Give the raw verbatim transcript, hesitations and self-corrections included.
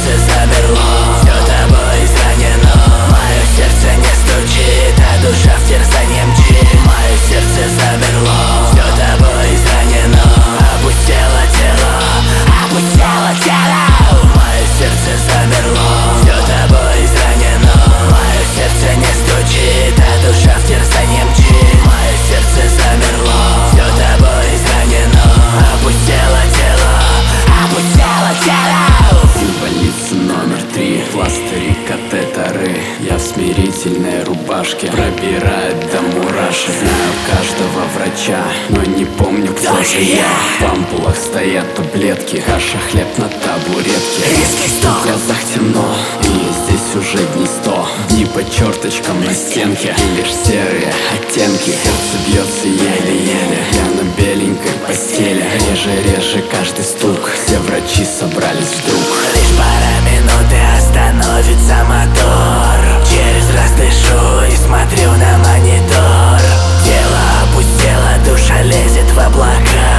сердце замерло, все тобой изранено. Мое сердце не стучит, а душа в терзании мчит. Мое сердце замерло, все тобой изранено. Опустело тело, опустело тело. Мое сердце замерло, все тобой изранено. Мое сердце не стучит, а душа в терзании мчит. Мое сердце замерло, все тобой изранено. Опустело тело, опустело тело. В больнице номер три, пластыри, катетеры. Я в смирительной рубашке, пробирает до мурашек. Знаю каждого врача, но не помню, кто, кто же я. В ампулах стоят таблетки, каша, хлеб на табуретке. В глазах темно, и здесь уже дни сто. Дни по черточкам на стенке, и лишь серые оттенки. Сердце бьется еле-еле, я на беленькой постели. Реже-реже каждый стук, все врачи собрались вдруг. Лишь пара минут и остановится мотор. Через раз дышу и смотрю на монитор. Тело опустело, душа лезет в облака.